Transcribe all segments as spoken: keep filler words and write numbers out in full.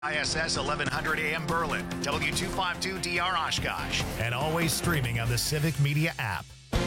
I S S eleven hundred A M Berlin, W two fifty-two D R Oshkosh, and always streaming on the Civic Media app.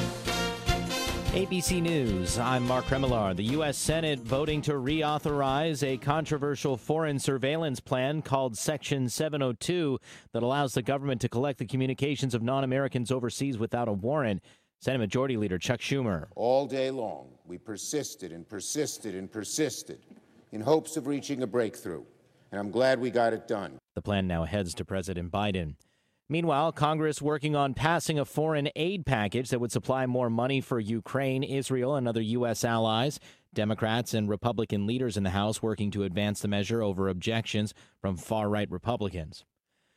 A B C News, I'm Mark Remillard. The U S Senate voting to reauthorize a controversial foreign surveillance plan called Section seven oh two that allows the government to collect the communications of non-Americans overseas without a warrant. Senate Majority Leader Chuck Schumer. All day long, we persisted and persisted and persisted in hopes of reaching a breakthrough. And I'm glad we got it done. The plan now heads to President Biden. Meanwhile, Congress working on passing a foreign aid package that would supply more money for Ukraine, Israel, and other U S allies. Democrats and Republican leaders in the House working to advance the measure over objections from far-right Republicans.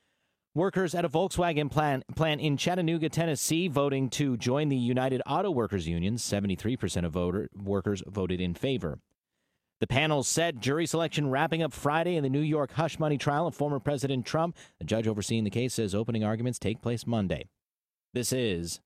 Workers at a Volkswagen plant, plant in Chattanooga, Tennessee, voting to join the United Auto Workers Union. seventy-three percent of voter, workers voted in favor. The panel said jury selection wrapping up Friday in the New York hush money trial of former President Trump. The judge overseeing the case says opening arguments take place Monday. This is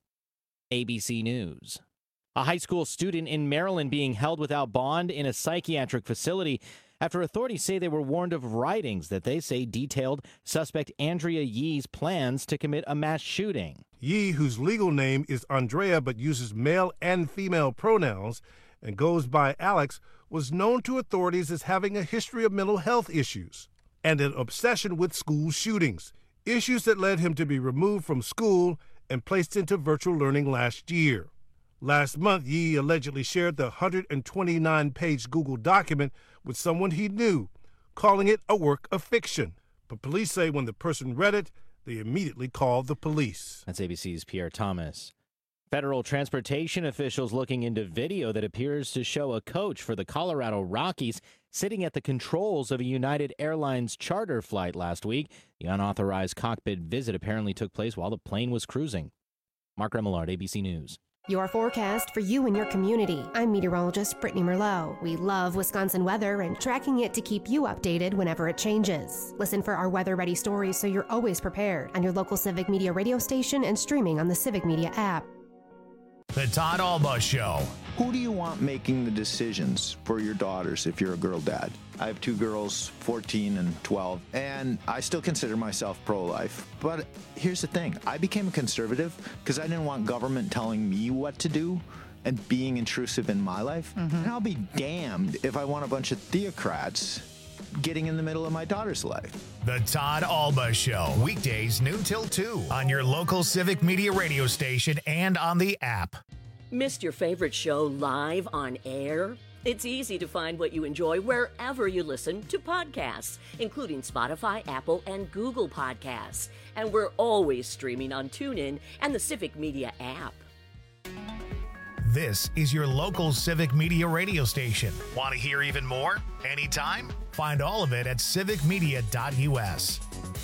A B C News. A high school student in Maryland being held without bond in a psychiatric facility after authorities say they were warned of writings that they say detailed suspect Andrea Yee's plans to commit a mass shooting. Yee, whose legal name is Andrea but uses male and female pronouns and goes by Alex, was known to authorities as having a history of mental health issues and an obsession with school shootings, issues that led him to be removed from school and placed into virtual learning last year. Last month, Yee allegedly shared the one hundred twenty-nine page Google document with someone he knew, calling it a work of fiction. But police say when the person read it, they immediately called the police. That's A B C's Pierre Thomas. Federal transportation officials looking into video that appears to show a coach for the Colorado Rockies sitting at the controls of a United Airlines charter flight last week. The unauthorized cockpit visit apparently took place while the plane was cruising. Mark Remillard, A B C News. Your forecast for you and your community. I'm meteorologist Brittany Merlot. We love Wisconsin weather and tracking it to keep you updated whenever it changes. Listen for our weather-ready stories so you're always prepared on your local Civic Media radio station and streaming on the Civic Media app. The Todd Alba Show. Who do you want making the decisions for your daughters if you're a girl dad? I have two girls, fourteen and twelve, and I still consider myself pro-life. But here's the thing. I became a conservative because I didn't want government telling me what to do and being intrusive in my life. Mm-hmm. And I'll be damned if I want a bunch of theocrats getting in the middle of my daughter's life. The Todd Alba Show, weekdays noon till two on your local Civic Media radio station and on the app. Missed your favorite show live on air? It's easy to find what you enjoy wherever you listen to podcasts, including Spotify, Apple, and Google Podcasts. And we're always streaming on TuneIn and the Civic Media app. This is your local Civic Media radio station. Want to hear even more? Anytime? Find all of it at civic media dot u s.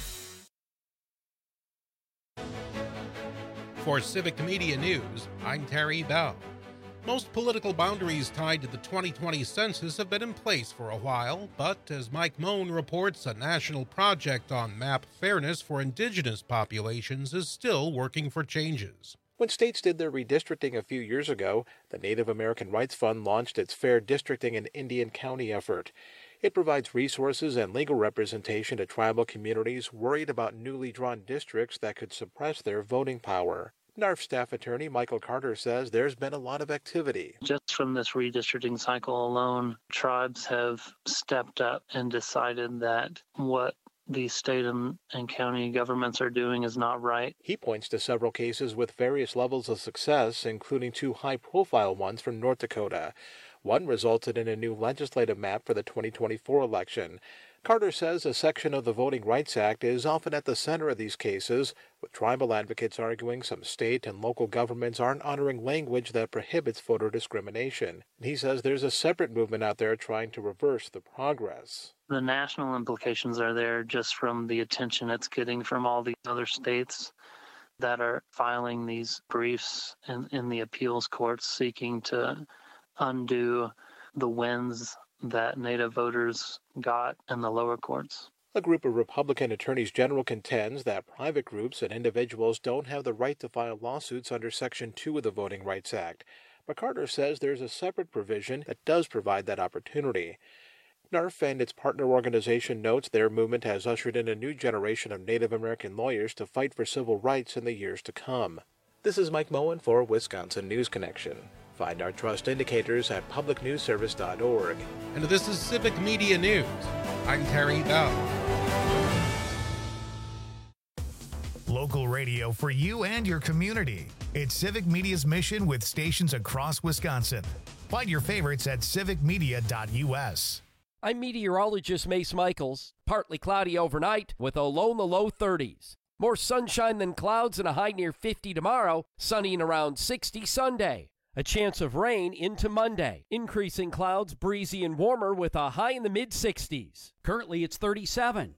For Civic Media News, I'm Terry Bell. Most political boundaries tied to the twenty twenty census have been in place for a while, but as Mike Moan reports, a national project on map fairness for indigenous populations is still working for changes. When states did their redistricting a few years ago, the Native American Rights Fund launched its Fair Districting in Indian County effort. It provides resources and legal representation to tribal communities worried about newly drawn districts that could suppress their voting power. N A R F staff attorney Michael Carter says there's been a lot of activity. Just from this redistricting cycle alone, tribes have stepped up and decided that what the state and, and county governments are doing is not right. He points to several cases with various levels of success, including two high-profile ones from North Dakota. One resulted in a new legislative map for the twenty twenty-four election. Carter says a section of the Voting Rights Act is often at the center of these cases, with tribal advocates arguing some state and local governments aren't honoring language that prohibits voter discrimination. He says there's a separate movement out there trying to reverse the progress. The national implications are there just from the attention it's getting from all these other states that are filing these briefs in, in the appeals courts seeking to undo the wins that Native voters got in the lower courts. A group of Republican attorneys general contends that private groups and individuals don't have the right to file lawsuits under Section two of the Voting Rights Act. But Carter says there's a separate provision that does provide that opportunity. N A R F and its partner organization notes their movement has ushered in a new generation of Native American lawyers to fight for civil rights in the years to come. This is Mike Moen for Wisconsin News Connection. Find our trust indicators at public news service dot org. And this is Civic Media News. I'm Terry Bell. Local radio for you and your community. It's Civic Media's mission with stations across Wisconsin. Find your favorites at civic media dot u s. I'm meteorologist Mace Michaels. Partly cloudy overnight with a low in the low thirties. More sunshine than clouds and a high near fifty tomorrow. Sunny and around sixty Sunday. A chance of rain into Monday. Increasing clouds, breezy and warmer with a high in the mid sixties. Currently it's thirty-seven.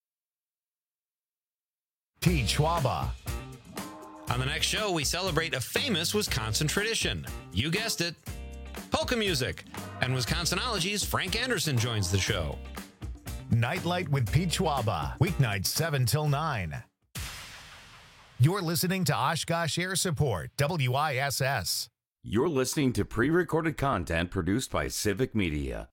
Pete Schwaba. On the next show, we celebrate a famous Wisconsin tradition. You guessed it, polka music. And Wisconsinology's Frank Anderson joins the show. Nightlight with Pete Schwaba. Weeknights seven till nine. You're listening to Oshkosh Air Support, W I S S. You're listening to pre-recorded content produced by Civic Media.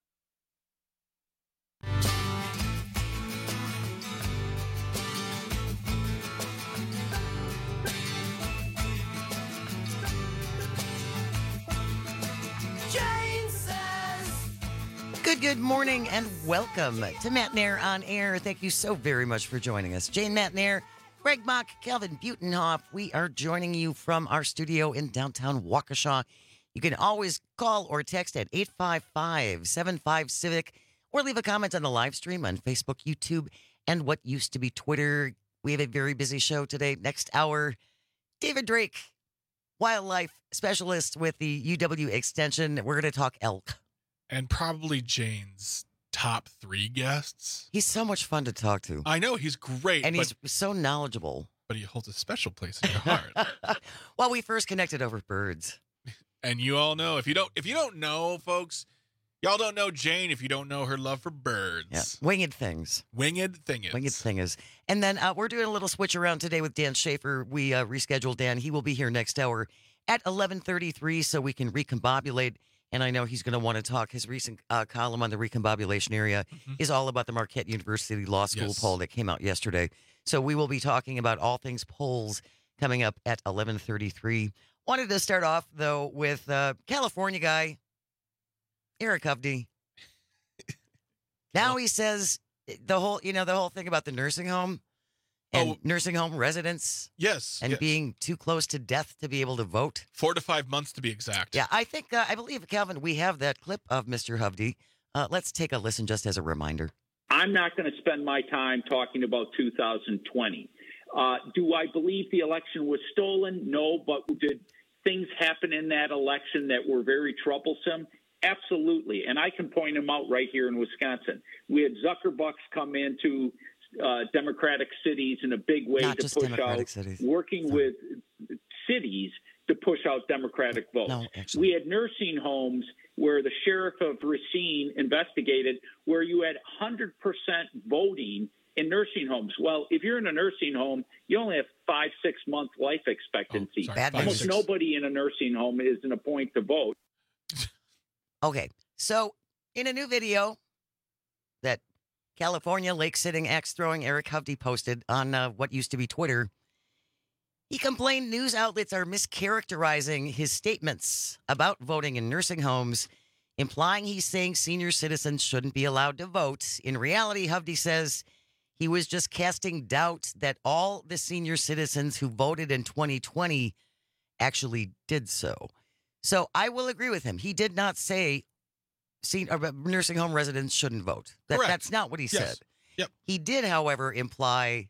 Good, good morning and welcome to Matt Nair on Air. Thank you so very much for joining us. Jane Matt Nair, Greg Mock, Calvin Butenhoff. We are joining you from our studio in downtown Waukesha. You can always call or text at eight five five, seven five, Civic or leave a comment on the live stream on Facebook, YouTube, and what used to be Twitter. We have a very busy show today. Next hour, David Drake, wildlife specialist with the U W Extension. We're going to talk elk. And probably Jane's top three guests. He's so much fun to talk to. I know, he's great. And but, he's so knowledgeable. But he holds a special place in your heart. Well, we first connected over birds. And you all know, if you don't if you don't know, folks, y'all don't know Jane if you don't know her love for birds. Yeah. Winged things. Winged thingers. Winged thingers. And then uh, we're doing a little switch around today with Dan Schaefer. We uh, rescheduled Dan. He will be here next hour at eleven thirty-three so we can recombobulate. And I know he's going to want to talk. His recent uh, column on the recombobulation area mm-hmm. is all about the Marquette University Law School yes. poll that came out yesterday. So we will be talking about all things polls coming up at eleven thirty-three. Wanted to start off, though, with uh, California guy, Eric Hovde. Now he says the whole, you know, the whole thing about the nursing home and oh, nursing home residents. Yes. And yes. being too close to death to be able to vote. Four to five months to be exact. Yeah, I think, uh, I believe, Calvin, we have that clip of Mister Hovde. Uh, let's take a listen just as a reminder. I'm not going to spend my time talking about two thousand twenty. Uh, do I believe the election was stolen? No, but did things happen in that election that were very troublesome? Absolutely. And I can point them out right here in Wisconsin. We had Zuckerbucks come into uh, Democratic cities in a big way Not to push out, cities. working Sorry. with cities to push out Democratic votes. No, we had nursing homes where the sheriff of Racine investigated where you had one hundred percent voting in nursing homes. Well, if you're in a nursing home, you only have five, six month life expectancy. Oh, Bad Almost news. nobody in a nursing home is in a point to vote. Okay, so in a new video that California lake-sitting, axe-throwing Eric Hovde posted on uh, what used to be Twitter, he complained news outlets are mischaracterizing his statements about voting in nursing homes, implying he's saying senior citizens shouldn't be allowed to vote. In reality, Hovde says he was just casting doubt that all the senior citizens who voted in twenty twenty actually did so. So I will agree with him. He did not say senior, uh, nursing home residents shouldn't vote. That, that's not what he yes. said. Yep. He did, however, imply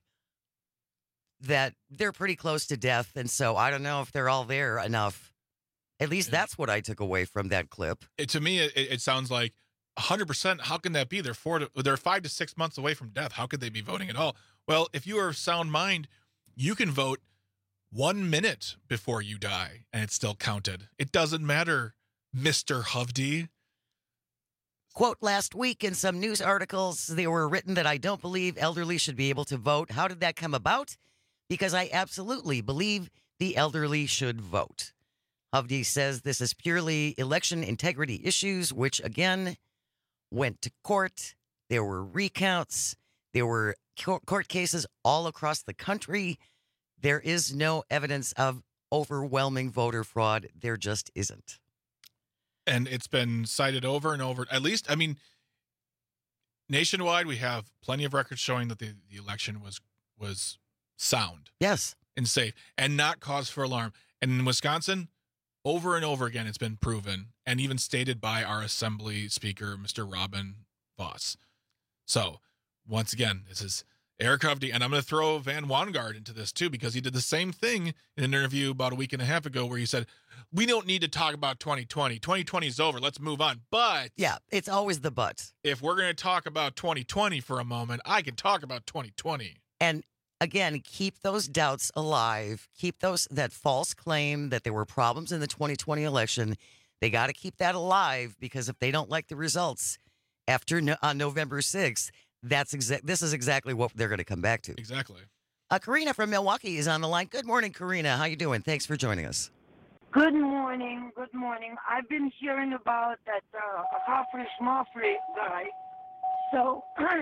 that they're pretty close to death, and so I don't know if they're all there enough. At least yeah. that's what I took away from that clip. It, to me, it, it sounds like one hundred percent. How can that be? They're four to, they're five to six months away from death. How could they be voting at all? Well, if you are of sound mind, you can vote one minute before you die, and it's still counted. It doesn't matter, Mister Hovde. Quote, last week in some news articles, they were written that I don't believe elderly should be able to vote. How did that come about? Because I absolutely believe the elderly should vote. Hovde says this is purely election integrity issues, which, again, went to court. There were recounts. There were court cases all across the country. There is no evidence of overwhelming voter fraud. There just isn't. And it's been cited over and over. At least, I mean, nationwide, we have plenty of records showing that the, the election was was sound. Yes. And safe and not cause for alarm. And in Wisconsin, over and over again, it's been proven and even stated by our Assembly Speaker, Mister Robin Voss. So, once again, this is Eric Hovde, and I'm going to throw Van Wangard into this too, because he did the same thing in an interview about a week and a half ago where he said, we don't need to talk about twenty twenty. twenty twenty is over. Let's move on. But yeah, it's always the but. If we're going to talk about twenty twenty for a moment, I can talk about twenty twenty. And again, keep those doubts alive. Keep those, that false claim that there were problems in the twenty twenty election. They got to keep that alive, because if they don't like the results after no, on November sixth, that's exact. This is exactly what they're going to come back to. Exactly. Uh, Karina from Milwaukee is on the line. Good morning, Karina. How you doing? Thanks for joining us. Good morning. Good morning. I've been hearing about that uh, Humphrey Schmuffrey guy. So,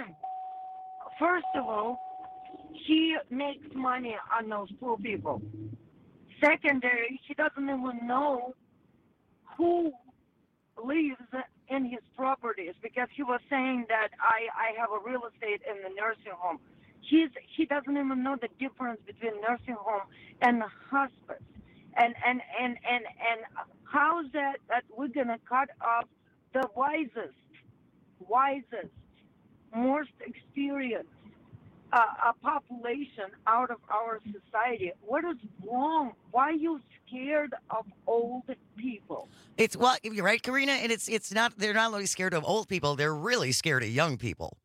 first of all, he makes money on those poor people. Secondary, he doesn't even know who lives in his properties, because he was saying that I, I have a real estate in the nursing home. He's he doesn't even know the difference between nursing home and hospice. And and, and, and, and how's that that we're gonna cut off the wisest, wisest, most experienced uh, a population out of our society? What is wrong? Why are you scared of old people? It's well, you're right, Karina, and it's it's not. They're not only scared of old people; they're really scared of young people.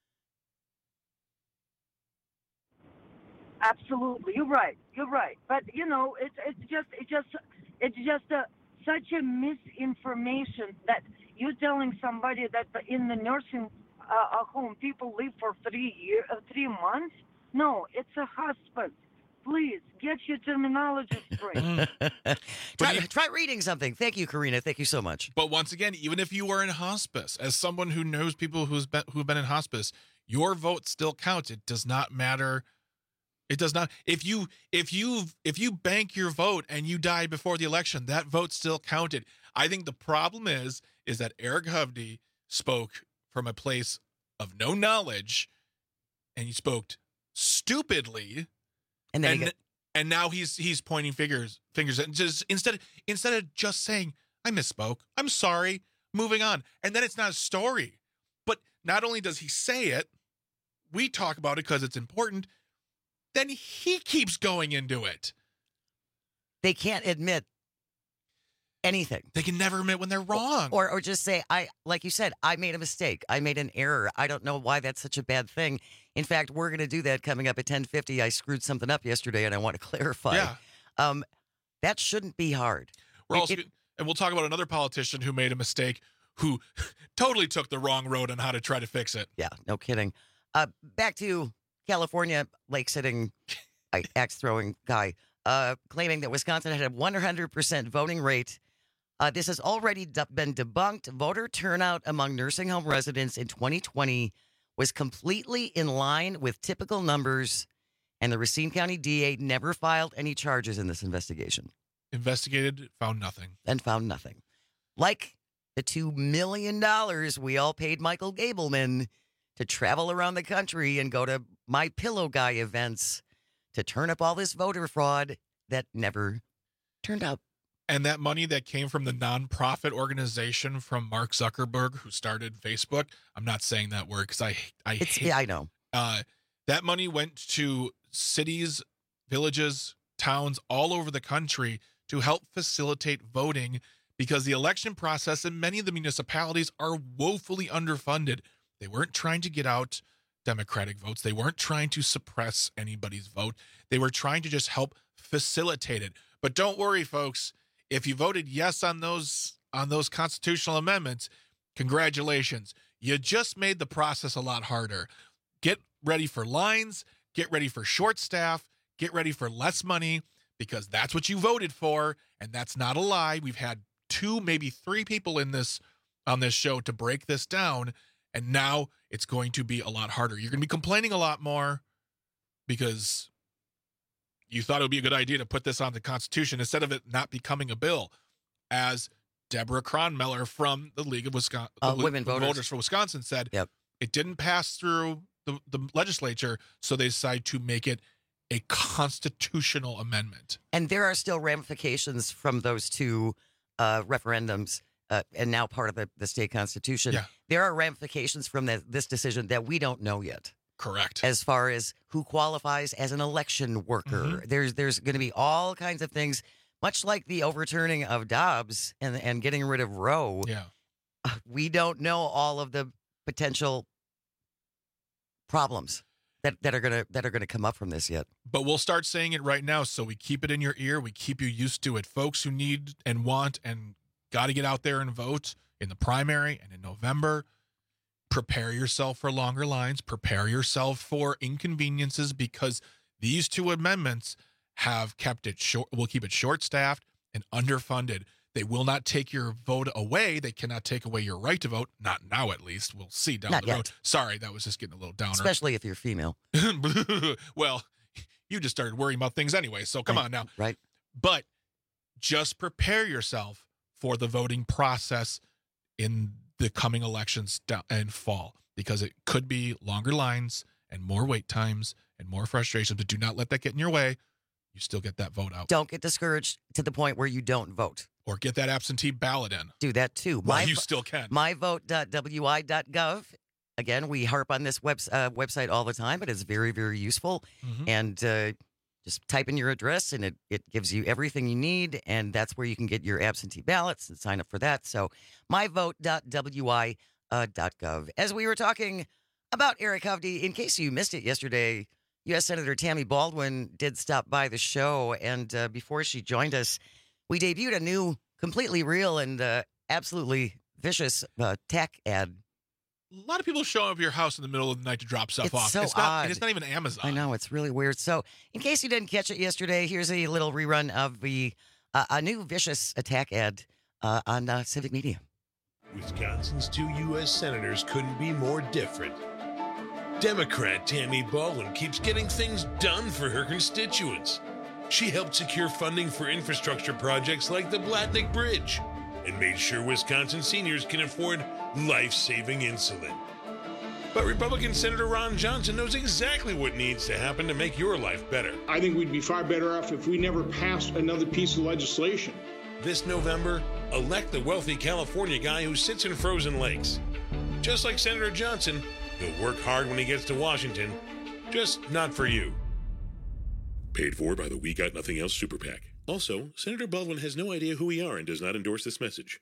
Absolutely, you're right. You're right. But you know, it's it's just it's just it's just a, such a misinformation that you're telling somebody that the, in the nursing uh, home people live for three years, uh, three months. No, it's a hospice. Please get your terminology straight. try, try reading something. Thank you, Karina. Thank you so much. But once again, even if you are in hospice, as someone who knows people who's been who've been in hospice, your vote still counts. It does not matter. It does not. If you if you if you bank your vote and you die before the election, that vote still counted. I think the problem is is that Eric Hovde spoke from a place of no knowledge, and he spoke stupidly. And then and, he got- and now he's he's pointing fingers fingers and just instead instead of just saying I misspoke, I'm sorry, moving on, and then it's not a story. But not only does he say it, we talk about it because it's important. Then he keeps going into it. They can't admit anything. They can never admit when they're wrong, or or just say I, like you said, I made a mistake. I made an error. I don't know why that's such a bad thing. In fact, we're going to do that coming up at ten fifty. I screwed something up yesterday, and I want to clarify. Yeah. Um, that shouldn't be hard. We're It- also, it- and we'll talk about another politician who made a mistake, who totally took the wrong road on how to try to fix it. Yeah, no kidding. Uh, back to California, lake sitting, axe throwing guy, uh, claiming that Wisconsin had a one hundred percent voting rate. Uh, this has already de- been debunked. Voter turnout among nursing home residents in twenty twenty was completely in line with typical numbers, and the Racine County D A never filed any charges in this investigation. Investigated, found nothing. And found nothing. Like the two million dollars we all paid Michael Gableman to travel around the country and go to My Pillow Guy events to turn up all this voter fraud that never turned out. And that money that came from the nonprofit organization from Mark Zuckerberg, who started Facebook, I'm not saying that word because I, I It's, hate yeah, I know. Uh, that money went to cities, villages, towns all over the country to help facilitate voting, because the election process in many of the municipalities are woefully underfunded. They weren't trying to get out Democratic votes. They weren't trying to suppress anybody's vote. They were trying to just help facilitate it. But don't worry, folks. If you voted yes on those on those constitutional amendments, congratulations. You just made the process a lot harder. Get ready for lines, get ready for short staff, get ready for less money, because that's what you voted for, and that's not a lie. We've had two, maybe three people in this on this show to break this down, and now it's going to be a lot harder. You're going to be complaining a lot more because you thought it would be a good idea to put this on the Constitution instead of it not becoming a bill, as Deborah Cronmeller from the League of Wisconsin, uh, Women Voters. Voters for Wisconsin said. Yep. It didn't pass through the, the legislature, so they decided to make it a constitutional amendment. And there are still ramifications from those two uh, referendums, uh, and now part of the, the state constitution. Yeah. There are ramifications from the, this decision that we don't know yet. Correct. As far as who qualifies as an election worker. Mm-hmm. There's there's going to be all kinds of things, much like the overturning of Dobbs and, and getting rid of Roe. Yeah. We don't know all of the potential problems that, that are gonna that are gonna come up from this yet. But we'll start saying it right now, so we keep it in your ear. We keep you used to it. Folks who need and want and got to get out there and vote in the primary and in November, prepare yourself for longer lines. Prepare yourself for inconveniences, because these two amendments have kept it short. Will keep it short-staffed and underfunded. They will not take your vote away. They cannot take away your right to vote. Not now, at least. We'll see down Not the yet. road. Sorry, that was just getting a little downer. Especially if you're female. Well, you just started worrying about things anyway, so come Right, on now. Right. But just prepare yourself for the voting process in the coming elections down and fall, because it could be longer lines and more wait times and more frustration. But do not let that get in your way. You still get that vote out. Don't get discouraged to the point where you don't vote. Or get that absentee ballot in. Do that too. Well, you still can. my vote dot w i dot gov. Again, we harp on this web, uh, website all the time, but it's very, very useful. Mhm. And uh, just type in your address, and it, it gives you everything you need. And that's where you can get your absentee ballots and sign up for that. So my vote dot w i dot gov. As we were talking about Eric Hovde, in case you missed it yesterday, U S Senator Tammy Baldwin did stop by the show. And uh, before she joined us, we debuted a new, completely real and uh, absolutely vicious uh, tech ad. A lot of people show up at your house in the middle of the night to drop stuff It's off. so it's not, odd. And it's not even Amazon. I know, it's really weird. So, in case you didn't catch it yesterday, here's a little rerun of the uh, a new vicious attack ad uh, on uh, Civic Media. Wisconsin's two U S senators couldn't be more different. Democrat Tammy Baldwin keeps getting things done for her constituents. She helped secure funding for infrastructure projects like the Blatnick Bridge and made sure Wisconsin seniors can afford life-saving insulin. But Republican Senator Ron Johnson knows exactly what needs to happen to make your life better. I think we'd be far better off if we never passed another piece of legislation. This November, elect the wealthy California guy who sits in frozen lakes. Just like Senator Johnson, he'll work hard when he gets to Washington, just not for you. Paid for by the We Got Nothing Else Super PAC. Also, Senator Baldwin has no idea who we are and does not endorse this message.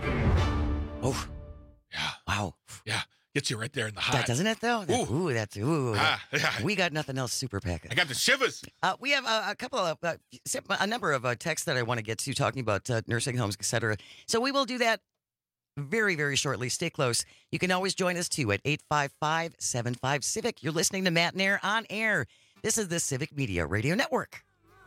Oh. Yeah. Wow. Yeah. Gets you right there in the That hot. doesn't it, though? That- ooh. that's, ooh. Ah, yeah. We got nothing else super pack. I got the shivers. Uh, we have uh, a couple of, uh, a number of uh, texts that I want to get to talking about uh, nursing homes, et cetera. So we will do that very, very shortly. Stay close. You can always join us, too, at eight five five, seven five, CIVIC. You're listening to Matt Nair on air. This is the Civic Media Radio Network.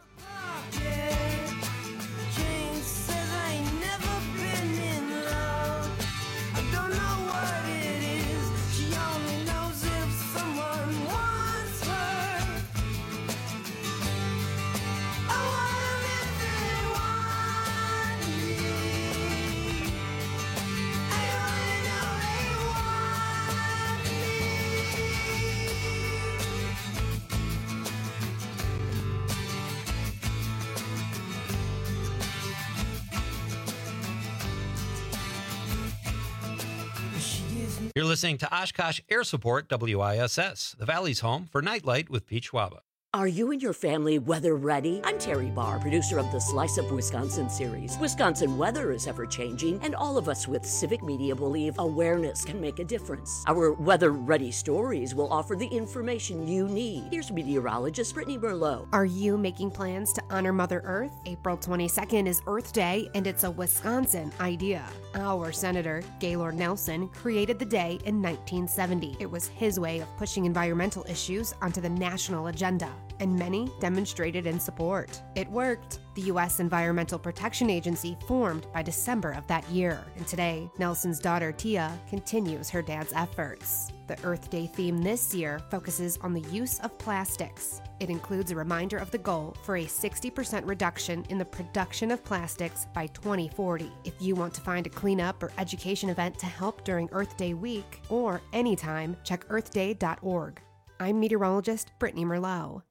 You're listening to Oshkosh Air Support W I S S, the Valley's home for Nightlight with Pete Schwaba. Are you and your family weather ready? I'm Terry Barr, producer of the Slice of Wisconsin series. Wisconsin weather is ever changing, and all of us with Civic Media believe awareness can make a difference. Our weather ready stories will offer the information you need. Here's meteorologist Brittany Merlot. Are you making plans to honor Mother Earth? April twenty-second is Earth Day, and it's a Wisconsin idea. Our Senator, Gaylord Nelson, created the day in nineteen seventy. It was his way of pushing environmental issues onto the national agenda. and many demonstrated in support. It worked. The U S Environmental Protection Agency formed by December of that year, and today, Nelson's daughter Tia continues her dad's efforts. The Earth Day theme this year focuses on the use of plastics. It includes a reminder of the goal for a sixty percent reduction in the production of plastics by twenty forty. If you want to find a cleanup or education event to help during Earth Day week or anytime, check earth day dot org. I'm meteorologist Brittany Merlot.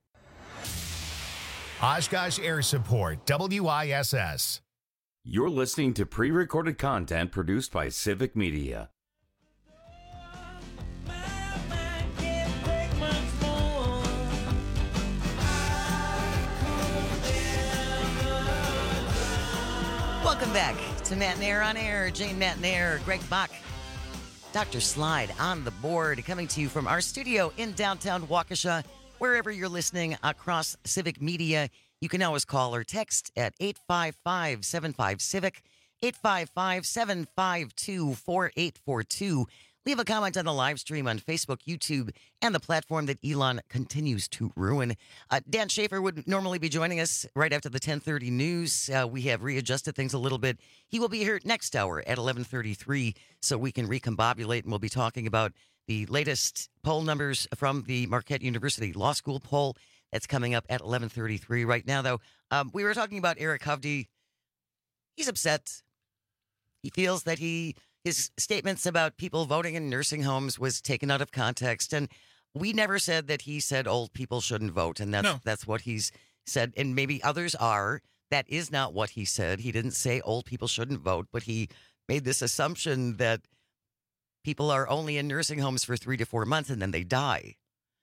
Oshkosh Air Support, W I S S. You're listening to pre-recorded content produced by Civic Media. Welcome back to Matt Nair on Air. Jane Matt Nair, Greg Bach, Doctor Slide on the board, coming to you from our studio in downtown Waukesha. Wherever you're listening across Civic Media, you can always call or text at eight five five, seven five, CIVIC, eight five five, seven five two, four eight four two. Leave a comment on the live stream on Facebook, YouTube, and the platform that Elon continues to ruin. Uh, Dan Schaefer would normally be joining us right after the ten thirty news. Uh, we have readjusted things a little bit. He will be here next hour at eleven thirty-three, so we can recombobulate, and we'll be talking about the latest poll numbers from the Marquette University Law School poll that's coming up at eleven thirty-three. Right now, though, um, we were talking about Eric Hovde. He's upset. He feels that he... His statements about people voting in nursing homes was taken out of context, and we never said that he said old people shouldn't vote, and that's No. that's what he's said, and maybe others are. That is not what he said. He didn't say old people shouldn't vote, but he made this assumption that people are only in nursing homes for three to four months and then they die,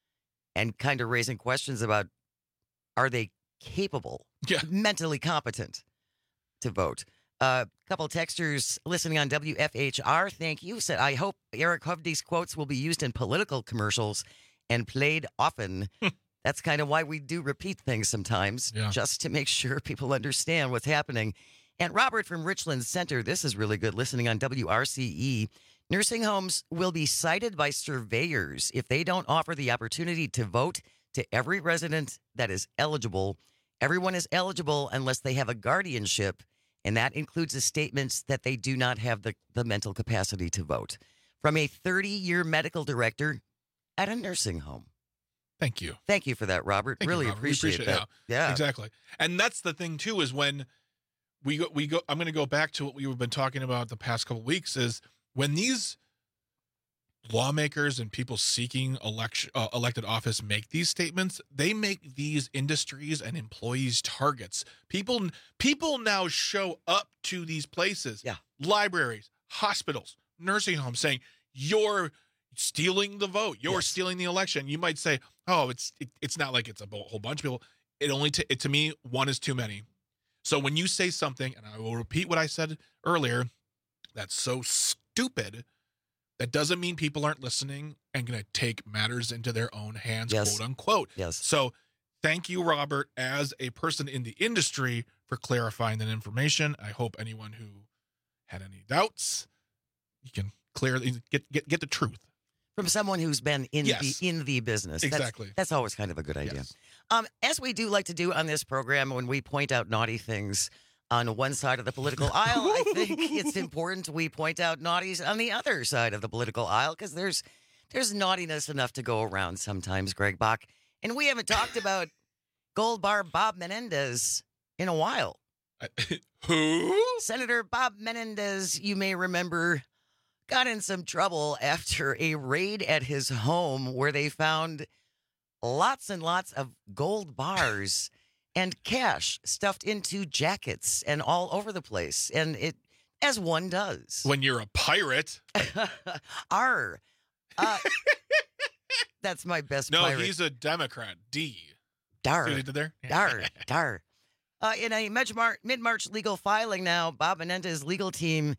and kind of raising questions about, are they capable, yeah. mentally competent to vote? A uh, couple texters listening on W F H R, thank you, said, I hope Eric Hovde's quotes will be used in political commercials and played often. That's kind of why we do repeat things sometimes, yeah. just to make sure people understand what's happening. And Robert from Richland Center, this is really good, listening on W R C E. Nursing homes will be cited by surveyors if they don't offer the opportunity to vote to every resident that is eligible. Everyone is eligible unless they have a guardianship, and that includes the statements that they do not have the, the mental capacity to vote. From a thirty-year medical director at a nursing home. Thank you. Thank you for that, Robert. Thank really you, Robert. appreciate, appreciate that. Yeah. yeah, exactly. And that's the thing too, is when we go, we go. I'm going to go back to what we've been talking about the past couple of weeks. Is when these lawmakers and people seeking election uh, elected office make these statements, they make these industries and employees targets. People people now show up to these places, yeah, libraries, hospitals, nursing homes, saying you're stealing the vote, you're yes. stealing the election. You might say, oh, it's it, it's not like it's a whole bunch of people. It only t- it, to me, one is too many. So when you say something, and I will repeat what I said earlier, that's so stupid. That doesn't mean people aren't listening and going to take matters into their own hands, yes. quote unquote. Yes. So thank you, Robert, as a person in the industry, for clarifying that information. I hope anyone who had any doubts, you can clear get get get the truth from someone who's been in yes. the in the business. Exactly. That's, that's always kind of a good idea. Yes. Um, as we do like to do on this program, when we point out naughty things on one side of the political aisle, I think it's important we point out naughties on the other side of the political aisle, because there's there's naughtiness enough to go around sometimes, Greg Bach. And we haven't talked about Gold Bar Bob Menendez in a while. Who? Senator Bob Menendez, you may remember, got in some trouble after a raid at his home where they found lots and lots of gold bars and cash stuffed into jackets and all over the place. And it, as one does. When you're a pirate. Arr. Uh, that's my best no, pirate. he's a Democrat. D. Dar. See what he did there? Dar. Dar. Uh, in a mid-March, mid-March legal filing now, Bob Menendez's legal team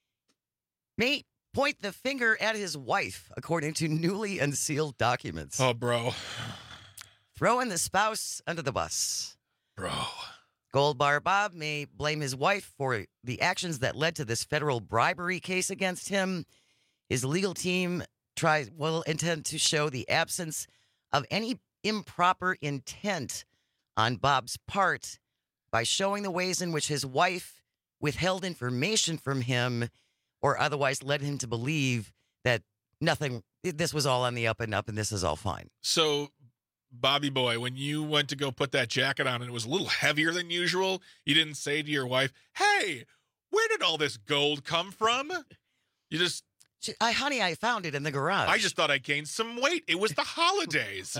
may point the finger at his wife, according to newly unsealed documents. Oh, bro. Throwing the spouse under the bus. Bro. Gold Bar Bob may blame his wife for the actions that led to this federal bribery case against him. His legal team tries will intend to show the absence of any improper intent on Bob's part by showing the ways in which his wife withheld information from him or otherwise led him to believe that nothing, this was all on the up and up and this is all fine. So, Bobby boy, when you went to go put that jacket on and it was a little heavier than usual, you didn't say to your wife, hey, where did all this gold come from? You just... I, honey, I found it in the garage. I just thought I gained some weight. It was the holidays.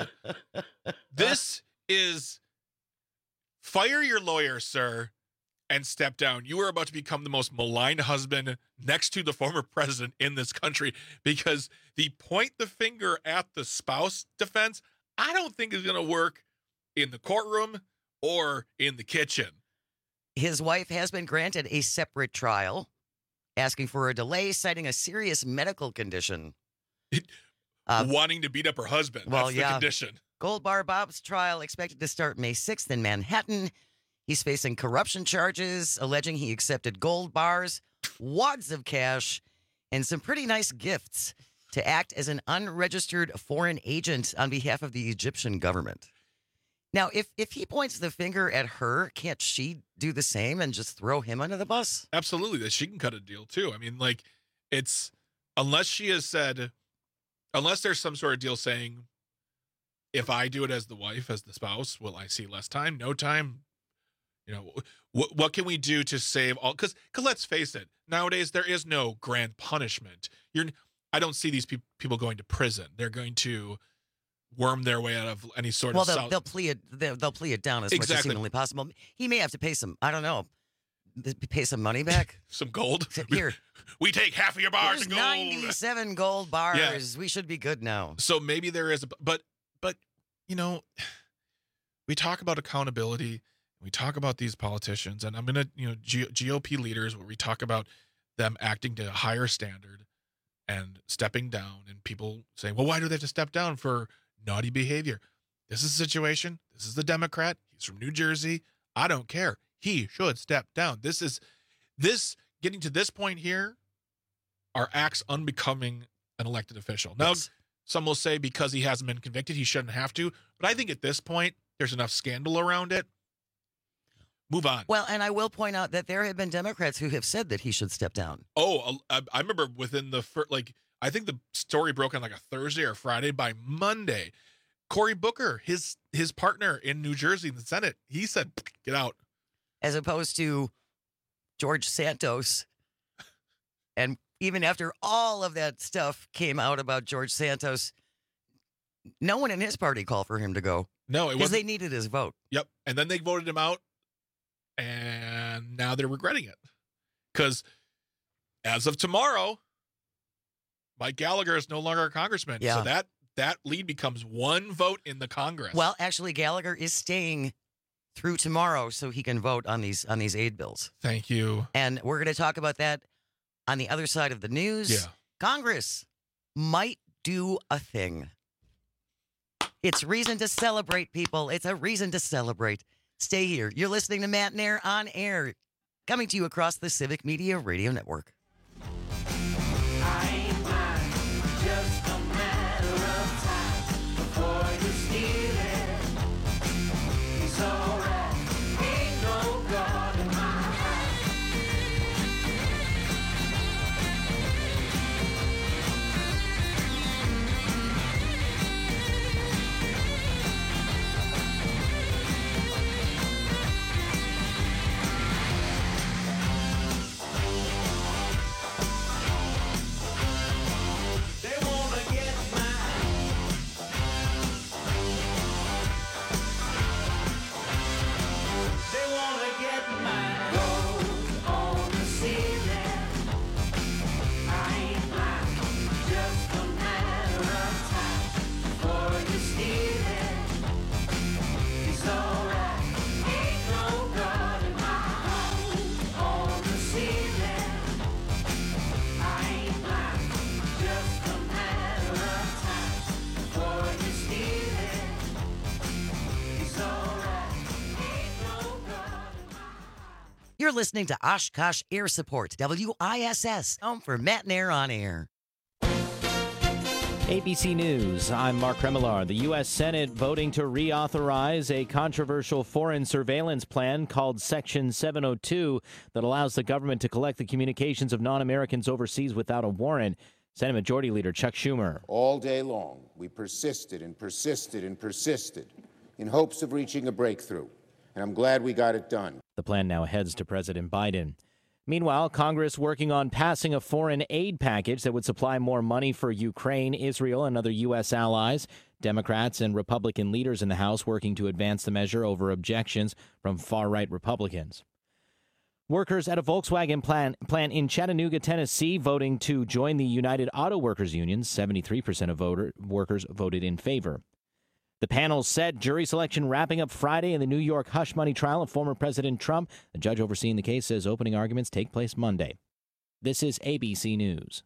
This is fire your lawyer, sir, and step down. You are about to become the most maligned husband next to the former president in this country because the point the finger at the spouse defense, I don't think is going to work in the courtroom or in the kitchen. His wife has been granted a separate trial, asking for a delay, citing a serious medical condition. Uh, Wanting to beat up her husband. Well, That's yeah. the condition. Gold Bar Bob's trial expected to start May sixth in Manhattan. He's facing corruption charges, alleging he accepted gold bars, wads of cash, and some pretty nice gifts to act as an unregistered foreign agent on behalf of the Egyptian government. Now, if, if he points the finger at her, can't she do the same and just throw him under the bus? Absolutely. That she can cut a deal too. I mean, like, it's, unless she has said, unless there's some sort of deal saying, if I do it as the wife, as the spouse, will I see less time, no time? You know, what what can we do to save all? Because because let's face it, nowadays there is no grand punishment. You're, I don't see these pe- people going to prison. They're going to worm their way out of any sort well, of. Well, they'll, sal- they'll plea it. They'll, they'll plea it down as exactly. much as humanly possible. He may have to pay some. I don't know. Pay some money back. Some gold. Here, we take half of your bars of gold. ninety-seven gold bars. Yeah. We should be good now. So maybe there is, a, but but you know, we talk about accountability. We talk about these politicians, and I'm going to, you know, G- GOP leaders, where we talk about them acting to a higher standard and stepping down, and people saying, well, why do they have to step down for naughty behavior? This is a situation. This is the Democrat. He's from New Jersey. I don't care. He should step down. This is, this, getting to this point here, are acts unbecoming an elected official. Now, yes. Some will say because he hasn't been convicted, he shouldn't have to. But I think at this point, there's enough scandal around it. Move on. Well, and I will point out that there have been Democrats who have said that he should step down. Oh, I, I remember within the first, like, I think the story broke on like a Thursday or Friday. By Monday, Cory Booker, his his partner in New Jersey in the Senate, he said, get out. As opposed to George Santos. And even after all of that stuff came out about George Santos, no one in his party called for him to go. No, it because wasn't. they needed his vote. Yep. And then they voted him out. And now they're regretting it. Because as of tomorrow, Mike Gallagher is no longer a congressman. Yeah. So that, that lead becomes one vote in the Congress. Well, actually, Gallagher is staying through tomorrow so he can vote on these on these aid bills. Thank you. And we're going to talk about that on the other side of the news. Yeah. Congress might do a thing. It's reason to celebrate, people. It's a reason to celebrate. Stay here. You're listening to Matt and Air on air, coming to you across the Civic Media Radio Network. You're listening to Oshkosh Air Support, W I S S, home for Matt and Air on air. A B C News, I'm Mark Remillard. The U S Senate voting to reauthorize a controversial foreign surveillance plan called Section seven oh two that allows the government to collect the communications of non-Americans overseas without a warrant. Senate Majority Leader Chuck Schumer. All day long, we persisted and persisted and persisted in hopes of reaching a breakthrough, and I'm glad we got it done. The plan now heads to President Biden. Meanwhile, Congress working on passing a foreign aid package that would supply more money for Ukraine, Israel, and other U S allies. Democrats and Republican leaders in the House working to advance the measure over objections from far-right Republicans. Workers at a Volkswagen plant, plant in Chattanooga, Tennessee, voting to join the United Auto Workers Union. seventy-three percent of voter, workers voted in favor. The panel set jury selection wrapping up Friday in the New York hush money trial of former President Trump. The judge overseeing the case says opening arguments take place Monday. This is A B C News.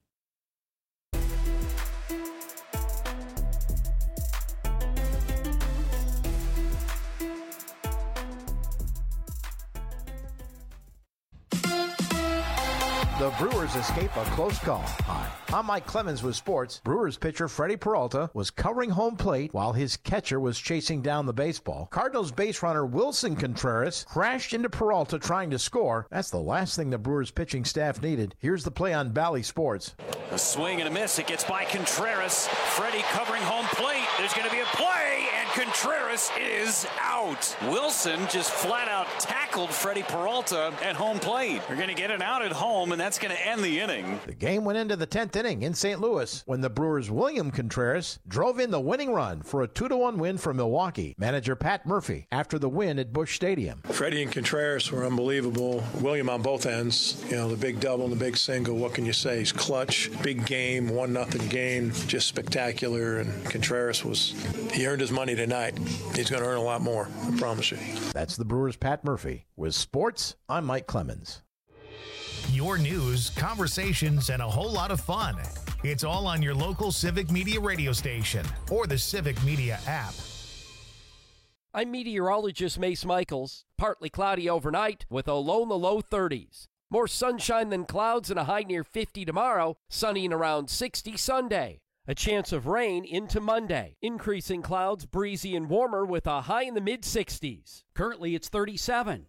The Brewers escape a close call. Hi, I'm Mike Clemens with sports. Brewers pitcher Freddie Peralta was covering home plate while his catcher was chasing down the baseball. Cardinals base runner Wilson Contreras crashed into Peralta trying to score. That's the last thing the Brewers pitching staff needed. Here's the play on Bally Sports. A swing and a miss. It gets by Contreras. Freddie covering home plate. There's going to be a play, and Contreras is out. Wilson just flat out tackled Freddie Peralta at home plate. They're going to get it out at home, and that's going to end the inning. The game went into the tenth inning in Saint Louis when the Brewers' William Contreras drove in the winning run for a two to one win for Milwaukee. Manager Pat Murphy after the win at Busch Stadium. Freddie and Contreras were unbelievable. William on both ends, you know, the big double and the big single. What can you say? He's clutch. Big game, one nothing game, just spectacular. And Contreras was, he earned his money tonight. He's going to earn a lot more, I promise you. That's the Brewers' Pat Murphy. With sports, I'm Mike Clemens. Your news, conversations, and a whole lot of fun. It's all on your local Civic Media radio station or the Civic Media app. I'm meteorologist Mace Michaels. Partly cloudy overnight with a low in the low thirties. More sunshine than clouds and a high near fifty tomorrow. Sunny and around sixty Sunday. A chance of rain into Monday. Increasing clouds, breezy and warmer with a high in the mid sixties. Currently it's thirty-seven.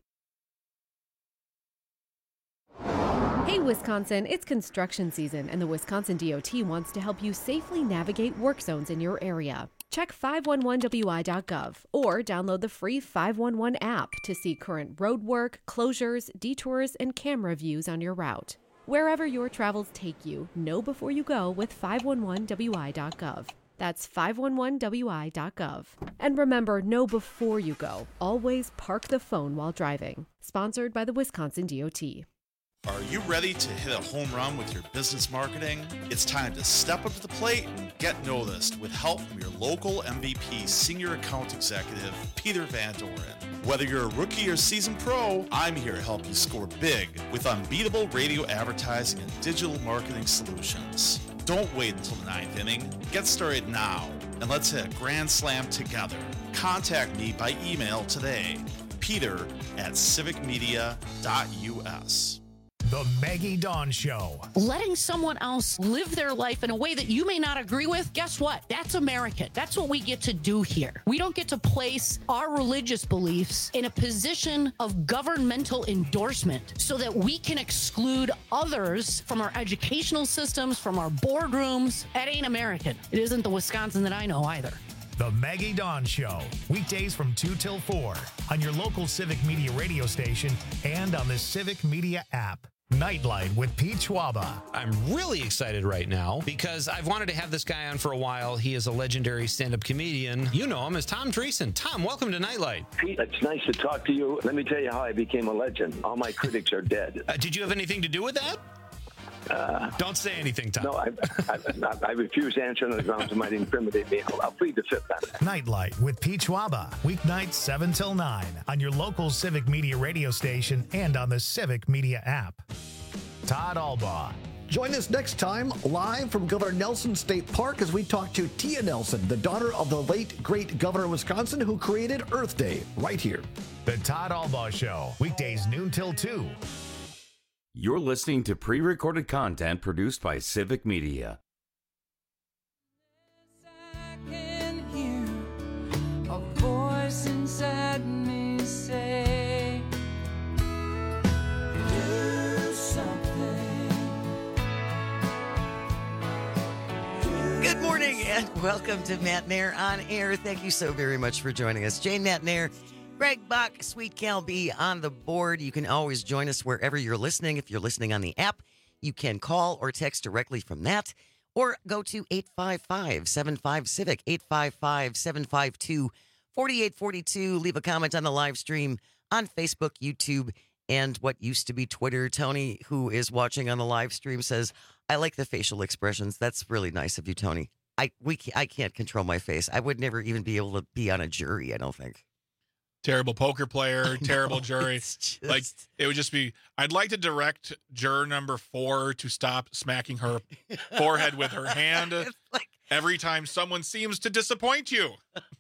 Hey, Wisconsin, it's construction season, and the Wisconsin D O T wants to help you safely navigate work zones in your area. Check five one one W I dot gov or download the free five one one app to see current road work, closures, detours, and camera views on your route. Wherever your travels take you, know before you go with five one one W I dot gov. That's five one one W I dot gov. And remember, know before you go. Always park the phone while driving. Sponsored by the Wisconsin D O T. Are you ready to hit a home run with your business marketing? It's time to step up to the plate and get noticed with help from your local M V P Senior Account Executive, Peter Van Doren. Whether you're a rookie or seasoned pro, I'm here to help you score big with unbeatable radio advertising and digital marketing solutions. Don't wait until the ninth inning. Get started now, and let's hit a grand slam together. Contact me by email today, peter at civic media dot U S. The Maggie Dawn Show. Letting someone else live their life in a way that you may not agree with, guess what? That's American. That's what we get to do here. We don't get to place our religious beliefs in a position of governmental endorsement so that we can exclude others from our educational systems, from our boardrooms. That ain't American. It isn't the Wisconsin that I know either. The Maggie Dawn Show, weekdays from two till four on your local Civic Media radio station and on the Civic Media app. Nightlight with Pete Schwaba. I'm really excited right now because I've wanted to have this guy on for a while. He is a legendary stand-up comedian. You know him as Tom Dreesen. Tom, welcome to Nightlight. Pete, it's nice to talk to you. Let me tell you how I became a legend. All my critics are dead. Uh, did you have anything to do with that? Uh, Don't say anything, Tom. No, I, I, I, I refuse to answer on the grounds it might incriminate me. I'll, I'll plead the fifth on it. Nightlight with Pete Schwaba, weeknights seven till nine on your local Civic Media radio station and on the Civic Media app. Todd Albaugh. Join us next time live from Governor Nelson State Park as we talk to Tia Nelson, the daughter of the late, great governor of Wisconsin who created Earth Day, right here. The Todd Albaugh Show, weekdays noon till two. You're listening to pre-recorded content produced by Civic Media. And welcome to Matt Nair on Air. Thank you so very much for joining us. Jane Matt Nair, Greg Buck, Sweet Cal B on the board. You can always join us wherever you're listening. If you're listening on the app, you can call or text directly from that, or go to eight five five, seven five, CIVIC, eight five five, seven five two, four eight four two. Leave a comment on the live stream on Facebook, YouTube, and what used to be Twitter. Tony, who is watching on the live stream, says, I like the facial expressions. That's really nice of you, Tony. I we I can't control my face. I would never even be able to be on a jury, I don't think. Terrible poker player, terrible No, jury. just... Like, it would just be, I'd like to direct juror number four to stop smacking her forehead with her hand like... every time someone seems to disappoint you.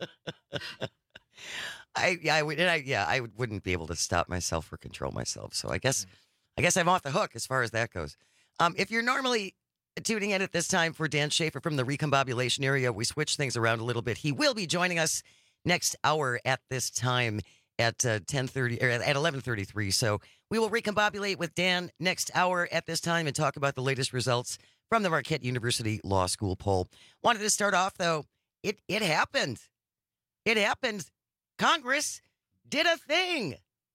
I yeah, I would and I yeah, I wouldn't be able to stop myself or control myself. So I guess I guess I'm off the hook as far as that goes. Um, if you're normally tuning in at this time for Dan Schaefer from the Recombobulation area, we switch things around a little bit. He will be joining us next hour at this time at uh, ten thirty or at eleven thirty-three. So we will recombobulate with Dan next hour at this time and talk about the latest results from the Marquette University Law School poll. Wanted to start off though. It it happened. It happened. Congress did a thing.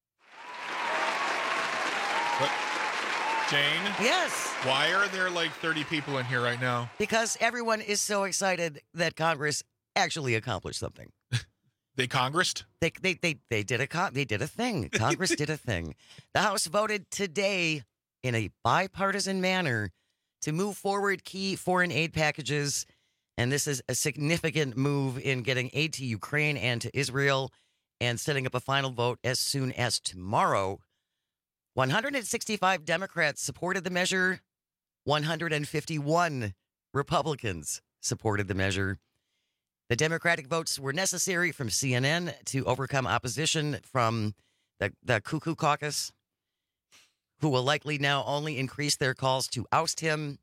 But, Jane? Yes. Why are there like thirty people in here right now? Because everyone is so excited that Congress actually accomplished something. They congressed? They they they they did a con- they did a thing. Congress did a thing. The House voted today in a bipartisan manner to move forward key foreign aid packages, and this is a significant move in getting aid to Ukraine and to Israel, and setting up a final vote as soon as tomorrow. one hundred sixty-five Democrats supported the measure. one hundred fifty-one Republicans supported the measure. The Democratic votes were necessary from C N N to overcome opposition from the, the Cuckoo Caucus, who will likely now only increase their calls to oust him.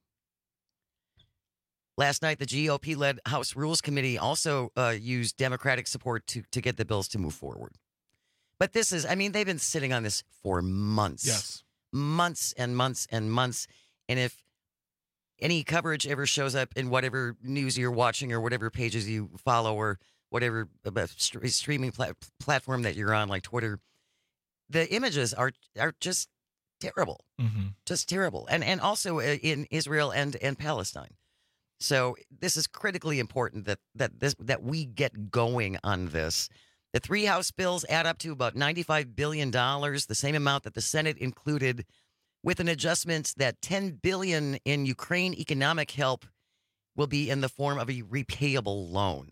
Last night, the G O P-led House Rules Committee also uh, used Democratic support to, to get the bills to move forward. But this is, I mean, they've been sitting on this for months. Yes. Months and months and months. And if any coverage ever shows up in whatever news you're watching or whatever pages you follow or whatever uh, st- streaming pla- platform that you're on, like Twitter, the images are are just terrible. Mm-hmm. Just terrible. And and also in Israel and, and Palestine. So this is critically important that that this that we get going on this. The three House bills add up to about ninety-five billion dollars, the same amount that the Senate included, with an adjustment that ten billion dollars in Ukraine economic help will be in the form of a repayable loan.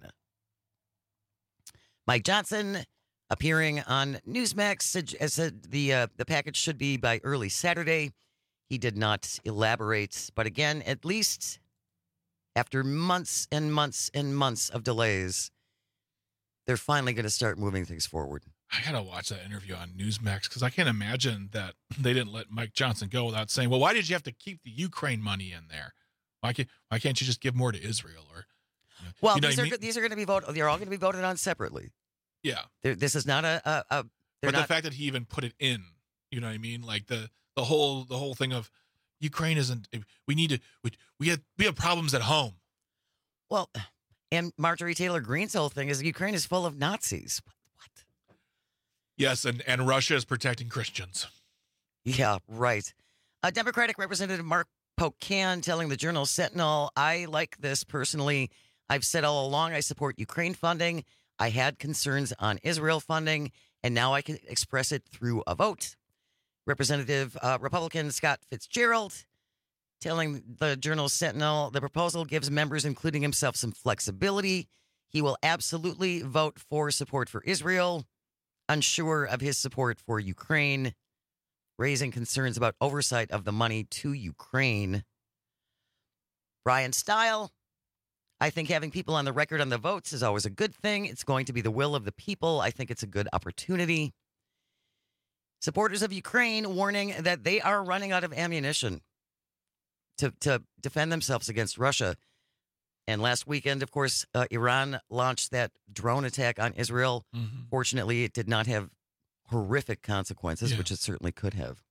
Mike Johnson, appearing on Newsmax, said, said the uh, the package should be by early Saturday. He did not elaborate, but again, at least after months and months and months of delays, they're finally going to start moving things forward. I gotta watch that interview on Newsmax because I can't imagine that they didn't let Mike Johnson go without saying, "Well, why did you have to keep the Ukraine money in there? Why can't Why can't you just give more to Israel?" Or, you know, well, you know these are I mean? these are going to be voted. They're all going to be voted on separately. Yeah, They're, this is not a. a, a but not, the fact that he even put it in, you know what I mean? Like the the whole the whole thing of Ukraine isn't. We need to. We we have we have problems at home. Well, and Marjorie Taylor Greene's whole thing is Ukraine is full of Nazis. Yes, and, and Russia is protecting Christians. Yeah, right. Uh, Democratic Representative Mark Pocan telling the Journal Sentinel, I like this personally. I've said all along I support Ukraine funding. I had concerns on Israel funding, and now I can express it through a vote. Representative uh, Republican Scott Fitzgerald telling the Journal Sentinel the proposal gives members, including himself, some flexibility. He will absolutely vote for support for Israel. Unsure of his support for Ukraine, raising concerns about oversight of the money to Ukraine. Brian Stile, I think having people on the record on the votes is always a good thing. It's going to be the will of the people. I think it's a good opportunity. Supporters of Ukraine warning that they are running out of ammunition to, to defend themselves against Russia. And last weekend, of course, uh, Iran launched that drone attack on Israel. Mm-hmm. Fortunately, it did not have horrific consequences, yeah. which it certainly could have.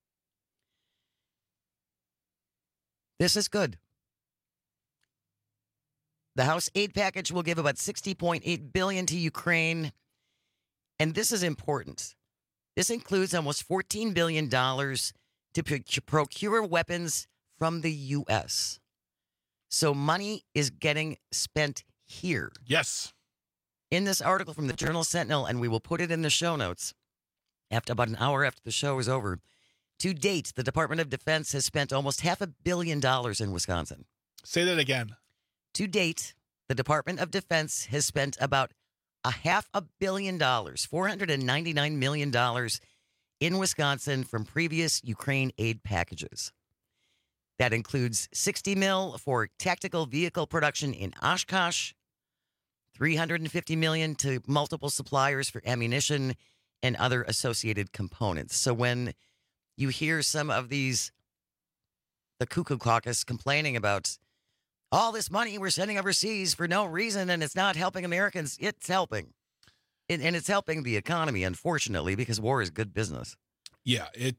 This is good. The House aid package will give about sixty point eight billion dollars to Ukraine. And this is important. This includes almost fourteen billion dollars to procure weapons from the U S. So money is getting spent here. Yes. In this article from the Journal Sentinel, and we will put it in the show notes after about an hour after the show is over. To date, the Department of Defense has spent almost half a billion dollars in Wisconsin. Say that again. To date, the Department of Defense has spent about a half a billion dollars, four hundred ninety-nine million dollars in Wisconsin from previous Ukraine aid packages. That includes sixty mil for tactical vehicle production in Oshkosh, three hundred fifty million to multiple suppliers for ammunition and other associated components. So when you hear some of these, the Cuckoo Caucus complaining about all this money we're sending overseas for no reason and it's not helping Americans, it's helping. And, and it's helping the economy, unfortunately, because war is good business. Yeah, it.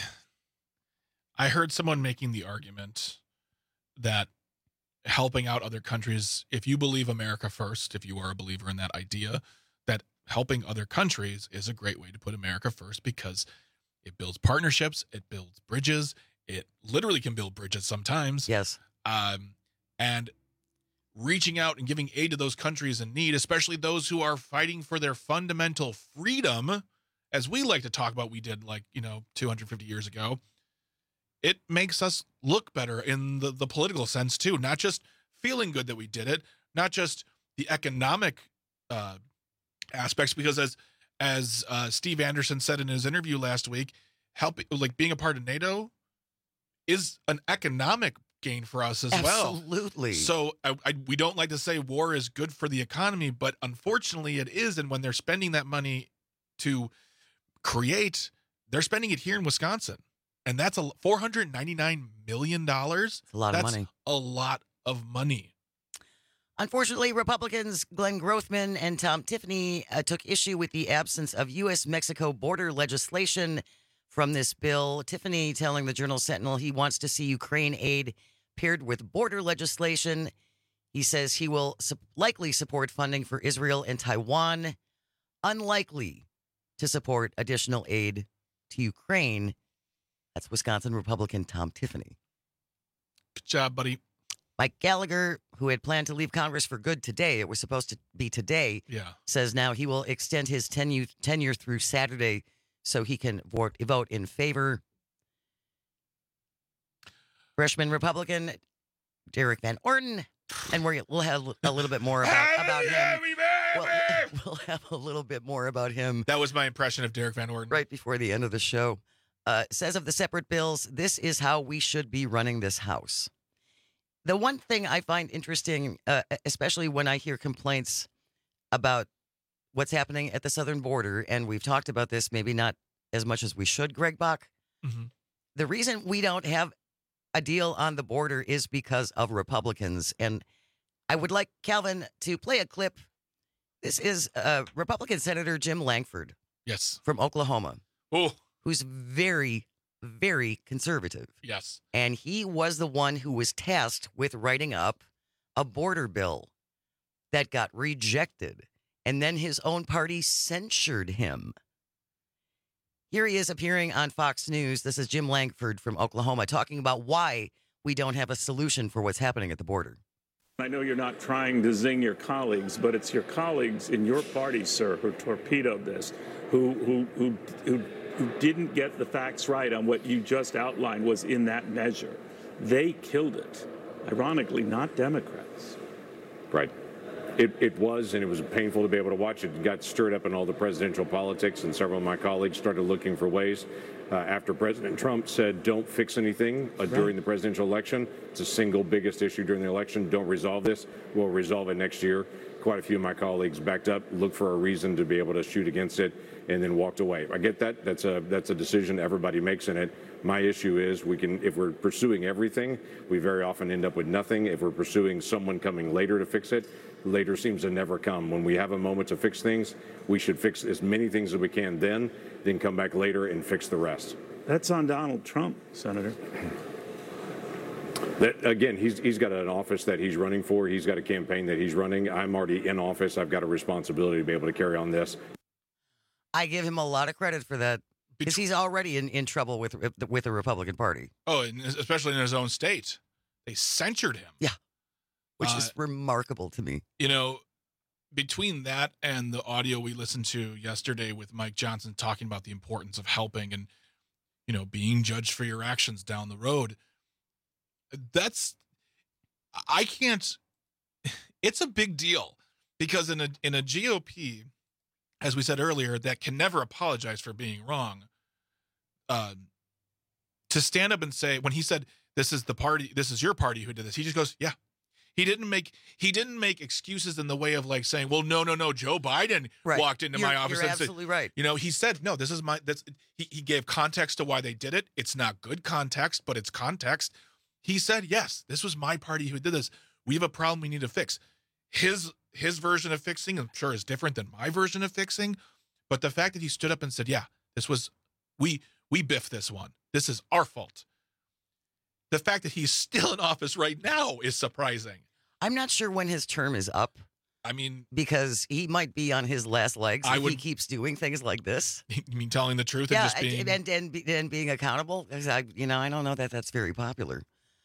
I heard someone making the argument that helping out other countries, if you believe America first, if you are a believer in that idea, that helping other countries is a great way to put America first because it builds partnerships, it builds bridges, it literally can build bridges sometimes. Yes. Um, and reaching out and giving aid to those countries in need, especially those who are fighting for their fundamental freedom, as we like to talk about, we did like, you know, two hundred fifty years ago. It makes us look better in the, the political sense, too. Not just feeling good that we did it, not just the economic uh, aspects, because as as uh, Steve Anderson said in his interview last week, helping, like being a part of NATO is an economic gain for us as well. Absolutely. So I, I, we don't like to say war is good for the economy, but unfortunately it is. And when they're spending that money to create, they're spending it here in Wisconsin. And that's a four hundred ninety-nine million dollars. That's a lot that's of money. a lot of money. Unfortunately, Republicans Glenn Grothman and Tom Tiffany uh, took issue with the absence of U S Mexico border legislation from this bill. Tiffany telling the Journal Sentinel he wants to see Ukraine aid paired with border legislation. He says he will su- likely support funding for Israel and Taiwan, unlikely to support additional aid to Ukraine. That's Wisconsin Republican Tom Tiffany. Good job, buddy. Mike Gallagher, who had planned to leave Congress for good today, it was supposed to be today, yeah. says now he will extend his tenure, tenure through Saturday so he can vote, vote in favor. Freshman Republican Derek Van Orden, and we're, we'll have a little bit more about, about him. We'll, we'll have a little bit more about him. That was my impression of Derek Van Orden. Right before the end of the show. Uh, says of the separate bills, this is how we should be running this House. The one thing I find interesting, uh, especially when I hear complaints about what's happening at the southern border, and we've talked about this, maybe not as much as we should, Greg Bach. Mm-hmm. The reason we don't have a deal on the border is because of Republicans. And I would like Calvin to play a clip. This is uh, Republican Senator Jim Lankford. Yes. From Oklahoma. Oh. Who's very, very conservative. Yes. And he was the one who was tasked with writing up a border bill that got rejected. And then his own party censured him. Here he is appearing on Fox News. This is Jim Lankford from Oklahoma talking about why we don't have a solution for what's happening at the border. I know you're not trying to zing your colleagues, but it's your colleagues in your party, sir, who torpedoed this, who who who who, who didn't get the facts right on what you just outlined was in that measure. They killed it. Ironically, not Democrats. Right. It, it was, and it was painful to be able to watch it. It got stirred up in all the presidential politics, and several of my colleagues started looking for ways. Uh, after President Trump said, don't fix anything uh, during right. the presidential election, it's the single biggest issue during the election, don't resolve this, we'll resolve it next year. Quite a few of my colleagues backed up, looked for a reason to be able to shoot against it, and then walked away. I get that. That's a that's a decision everybody makes in it. My issue is we can, if we're pursuing everything, we very often end up with nothing. If we're pursuing someone coming later to fix it, later seems to never come. When we have a moment to fix things, we should fix as many things as we can then, then come back later and fix the rest. That's on Donald Trump, Senator. That, again, he's he's got an office that he's running for. He's got a campaign that he's running. I'm already in office. I've got a responsibility to be able to carry on this. I give him a lot of credit for that because he's already in, in trouble with with the Republican Party. Oh, and especially in his own state. They censured him. Yeah, which Uh, is remarkable to me. You know, between that and the audio we listened to yesterday with Mike Johnson talking about the importance of helping and, you know, being judged for your actions down the road, that's, I can't, it's a big deal because in a, in a G O P, as we said earlier, that can never apologize for being wrong. Uh, to stand up and say, when he said, this is the party, this is your party who did this, he just goes, yeah. He didn't make he didn't make excuses in the way of like saying, well, no, no, no, Joe Biden Right. walked into You're- my office you're and said, absolutely right. you know, he said, no, this is my, that's, he, he gave context to why they did it. It's not good context, but it's context. He said, yes, this was my party who did this. We have a problem we need to fix. His, his version of fixing, I'm sure, is different than my version of fixing. But the fact that he stood up and said, yeah, this was, we, we biffed this one. This is our fault. The fact that he's still in office right now is surprising. I'm not sure when his term is up. I mean, because he might be on his last legs I if would- he keeps doing things like this. You mean telling the truth Yeah, and just being... and, and, and, be- and being accountable. 'Cause I, you know, I don't know that that's very popular.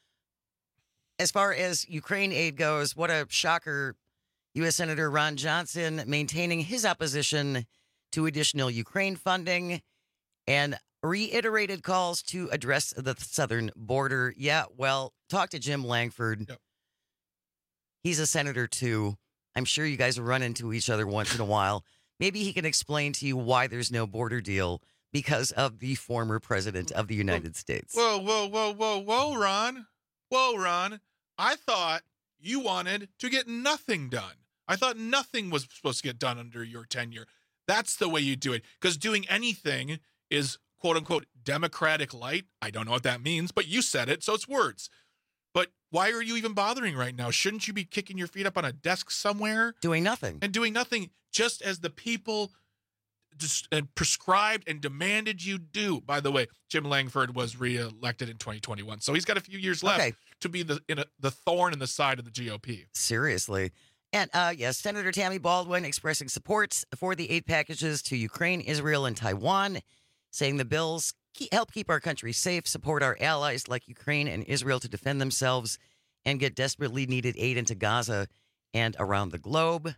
As far as Ukraine aid goes, what a shocker. U S Senator Ron Johnson maintaining his opposition to additional Ukraine funding and reiterated calls to address the southern border. Yeah, well, talk to Jim Langford. Yep. He's a senator, too. I'm sure you guys run into each other once in a while. Maybe he can explain to you why there's no border deal because of the former president of the United States. Whoa, whoa, whoa, whoa, whoa, Ron. Whoa, Ron. I thought you wanted to get nothing done. I thought nothing was supposed to get done under your tenure. That's the way you do it. Because doing anything is, quote unquote, democratic light. I don't know what that means, but you said it, so it's words. But why are you even bothering right now? Shouldn't you be kicking your feet up on a desk somewhere? Doing nothing. And doing nothing just as the people dis- uh, prescribed and demanded you do. By the way, Jim Langford was reelected in twenty twenty-one, so he's got a few years left Okay. to be the in a, the thorn in the side of the G O P. Seriously. And, uh, yes, Senator Tammy Baldwin expressing support for the aid packages to Ukraine, Israel, and Taiwan, saying the bills keep, help keep our country safe, support our allies like Ukraine and Israel to defend themselves, and get desperately needed aid into Gaza and around the globe.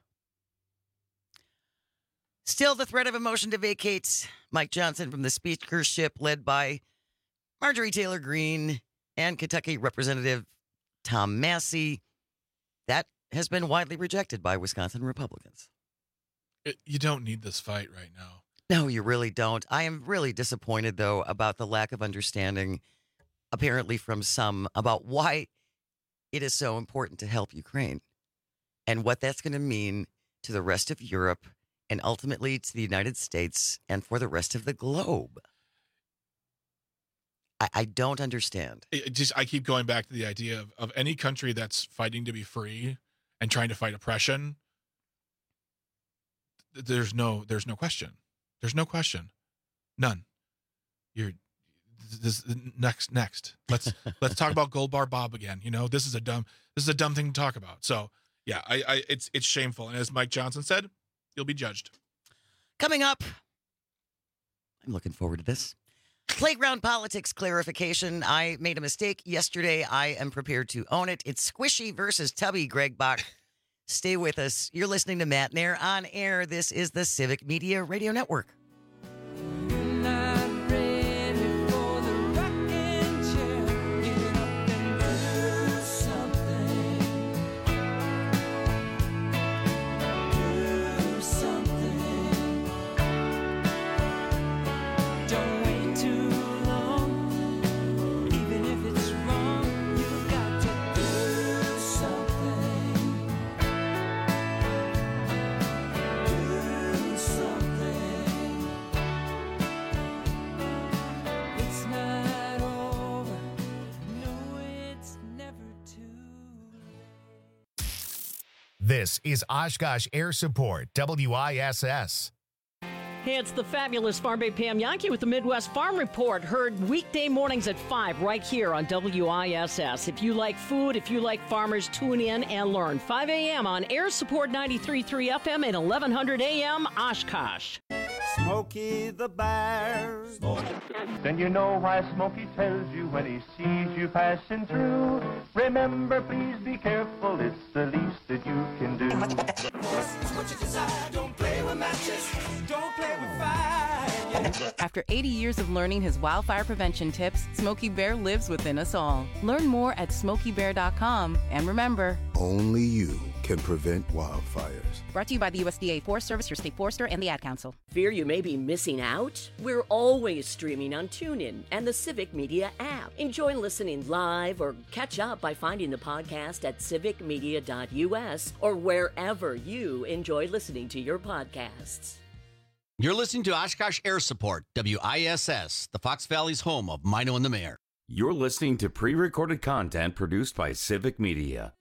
Still, the threat of a motion to vacate Mike Johnson from the speakership led by Marjorie Taylor Greene and Kentucky Representative Tom Massey. That has been widely rejected by Wisconsin Republicans. It, you don't need this fight right now. No, you really don't. I am really disappointed, though, about the lack of understanding, apparently from some, about why it is so important to help Ukraine and what that's going to mean to the rest of Europe and ultimately to the United States and for the rest of the globe. I, I don't understand. It, it just I keep going back to the idea of, of any country that's fighting to be free and trying to fight oppression. th- There's no, there's no question. There's no question, none. You're this next, next. Let's let's talk about Gold Bar Bob again. You know, this is a dumb, this is a dumb thing to talk about. So yeah, I, I it's it's shameful. And as Mike Johnson said, you'll be judged. Coming up, I'm looking forward to this. Playground politics clarification. I made a mistake yesterday. I am prepared to own it. It's Squishy versus Tubby, Greg Bach. Stay with us. You're listening to Matt Nair on air. This is the Civic Media Radio Network. This is Oshkosh Air Support, W I S S. Hey, it's the fabulous Farm Bay Pam Yankee with the Midwest Farm Report. Heard weekday mornings at five right here on W I S S. If you like food, if you like farmers, tune in and learn. five a.m. on Air Support ninety-three point three F M and eleven hundred A M Oshkosh. Smokey the Bear. Then you know why Smokey tells you when he sees you passing through. Remember, please be careful, it's the least that you can do. What you desire, don't play with matches, don't play with fire. After eighty years of learning his wildfire prevention tips, Smokey Bear lives within us all. Learn more at smokey bear dot com. And remember, only you can prevent wildfires. Brought to you by the U S D A Forest Service, your state forester, and the Ad Council. Fear you may be missing out? We're always streaming on TuneIn and the Civic Media app. Enjoy listening live or catch up by finding the podcast at civic media dot U S or wherever you enjoy listening to your podcasts. You're listening to Oshkosh Air Support, W I S S, the Fox Valley's home of Mino and the Mayor. You're listening to pre-recorded content produced by Civic Media.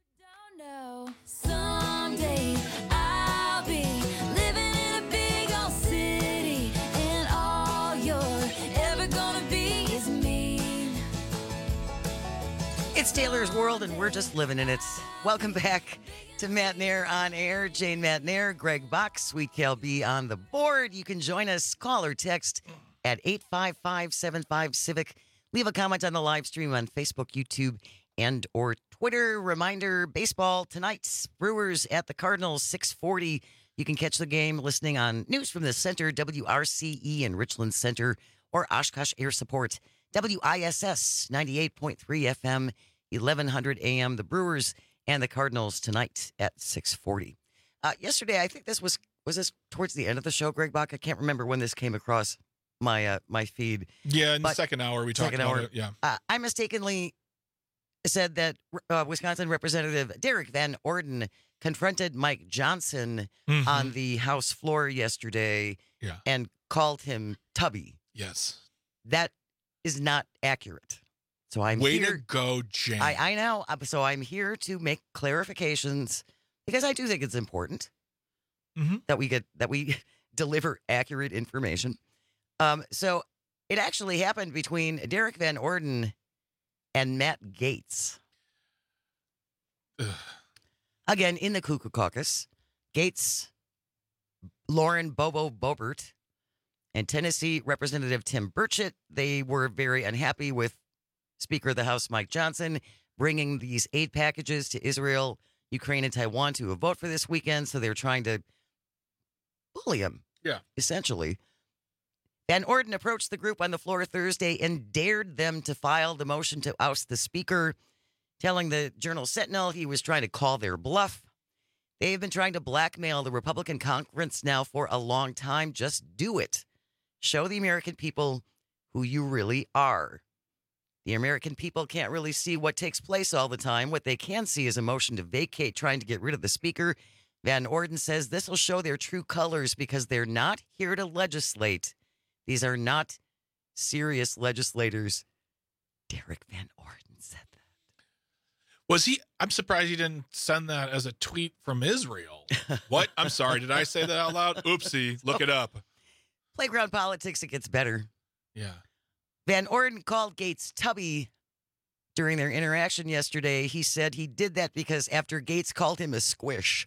Someday I'll be living in a big old city, and all you're ever gonna be is me. It's Taylor's World, and we're just living in it. Welcome back to Matt Nair on Air. Jane Matt Nair, Greg Box, Sweet Cal B on the board. You can join us, call or text at eight five five, seven five, Civic. Leave a comment on the live stream on Facebook, YouTube, and or Twitter. Reminder, baseball tonight. Brewers at the Cardinals, six forty. You can catch the game listening on News from the Center, W R C E in Richland Center, or Oshkosh Air Support, W I S S ninety-eight point three F M, eleven hundred A M. The Brewers and the Cardinals tonight at six forty. Uh, yesterday, I think this was, was this towards the end of the show, Greg Bach? I can't remember when this came across my uh, my feed. Yeah, in But- the second hour we talked Second about hour. it. Yeah. Uh, I mistakenly said that uh, Wisconsin Representative Derek Van Orden confronted Mike Johnson Mhm. on the House floor yesterday Yeah. and called him Tubby. Yes. That is not accurate. So I'm Way here. to go, Jane. I, I know. Uh, So I'm here to make clarifications because I do think it's important Mhm. that we get that we deliver accurate information. Um, so it actually happened between Derek Van Orden and Matt Gaetz. Again, in the Cuckoo Caucus, Gaetz, Lauren Bobo Boebert, and Tennessee Representative Tim Burchett, they were very unhappy with Speaker of the House Mike Johnson bringing these aid packages to Israel, Ukraine, and Taiwan to a vote for this weekend. So they're trying to bully him, Yeah. essentially. Van Orden approached the group on the floor Thursday and dared them to file the motion to oust the speaker, telling the Journal Sentinel he was trying to call their bluff. They have been trying to blackmail the Republican conference now for a long time. Just do it. Show the American people who you really are. The American people can't really see what takes place all the time. What they can see is a motion to vacate, trying to get rid of the speaker. Van Orden says this will show their true colors because they're not here to legislate. These are not serious legislators. Derek Van Orden said that. Was he? I'm surprised he didn't send that as a tweet from Israel. What? I'm sorry. Did I say that out loud? Oopsie. Look it up. Playground politics, it gets better. Yeah. Van Orden called Gaetz Tubby during their interaction yesterday. He said he did that because after Gaetz called him a squish.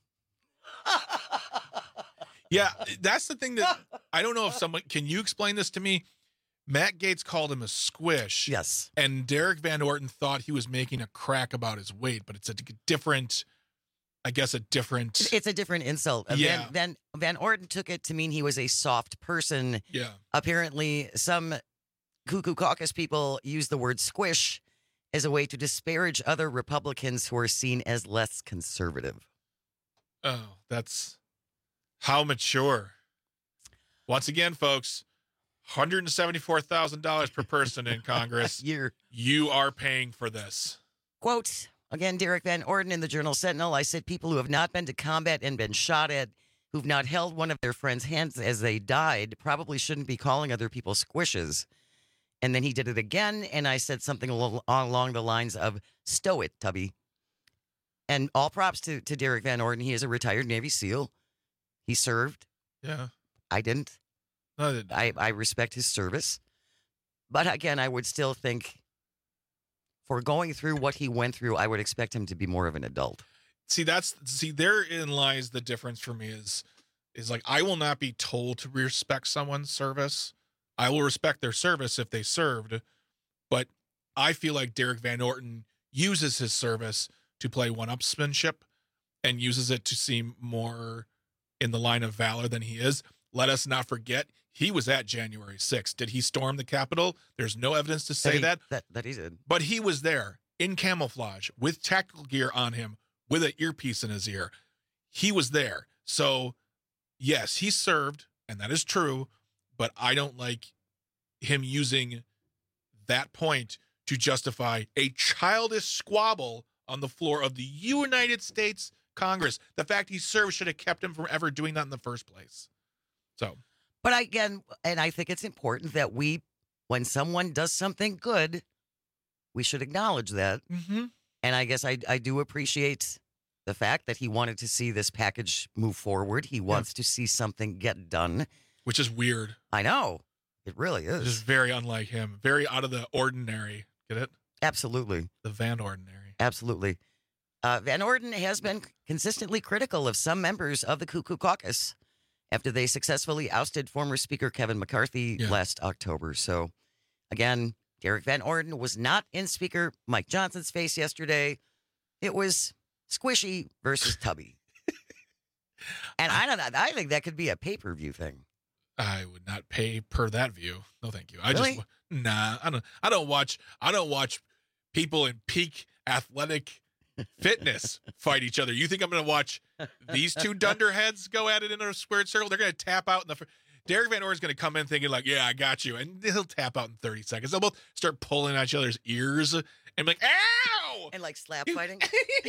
Yeah, that's the thing that I don't know if someone can you explain this to me? Matt Gaetz called him a squish. Yes. And Derek Van Orden thought he was making a crack about his weight, but it's a different, I guess, a different. It's a different insult. Uh, Yeah. Van, Van, Van Orden took it to mean he was a soft person. Yeah. Apparently, some Cuckoo Caucus people use the word squish as a way to disparage other Republicans who are seen as less conservative. Oh, that's how mature. Once again, folks, one hundred seventy-four thousand dollars per person in Congress. Year. You are paying for this. Quote, again, Derek Van Orden in the Journal Sentinel, I said people who have not been to combat and been shot at, who've not held one of their friends' hands as they died, probably shouldn't be calling other people squishes. And then he did it again, and I said something al- along the lines of, stow it, Tubby. And all props to, to Derek Van Orden. He is a retired Navy SEAL. He served. Yeah. I didn't. Uh, I, I respect his service. But again, I would still think for going through what he went through, I would expect him to be more of an adult. See, that's see, therein lies the difference for me is is like I will not be told to respect someone's service. I will respect their service if they served, but I feel like Derek Van Orton uses his service to play one-upsmanship and uses it to seem more in the line of valor than he is. Let us not forget, he was at January sixth. Did he storm the Capitol? There's no evidence to say that, he, that. that. That he did. But he was there in camouflage with tactical gear on him, with an earpiece in his ear. He was there. So, yes, he served, and that is true, but I don't like him using that point to justify a childish squabble on the floor of the United States Congress. The fact he served should have kept him from ever doing that in the first place. So, but again, and I think it's important that we, when someone does something good, we should acknowledge that. Mm-hmm. And I guess I, I do appreciate the fact that he wanted to see this package move forward. He wants yeah. to see something get done. Which is weird. I know. It really is. It is very unlike him. Very out of the ordinary. Get it? Absolutely. The Van Ordinary. Absolutely. Uh, Van Orden has been consistently critical of some members of the Cuckoo Caucus after they successfully ousted former Speaker Kevin McCarthy yeah. last October. So, again, Derek Van Orden was not in Speaker Mike Johnson's face yesterday. It was Squishy versus Tubby. And I don't know. I think that could be a pay-per-view thing. I would not pay per that view. No, thank you. I really? just nah. I don't. I don't watch. I don't watch people in peak athletic fitness fight each other. You think I'm going to watch these two dunderheads go at it in a squared circle? They're going to tap out in the. Derek Van Orden's going to come in thinking like, "Yeah, I got you," and he'll tap out in thirty seconds. They'll both start pulling at each other's ears and be like, "Ow!" and like slap fighting.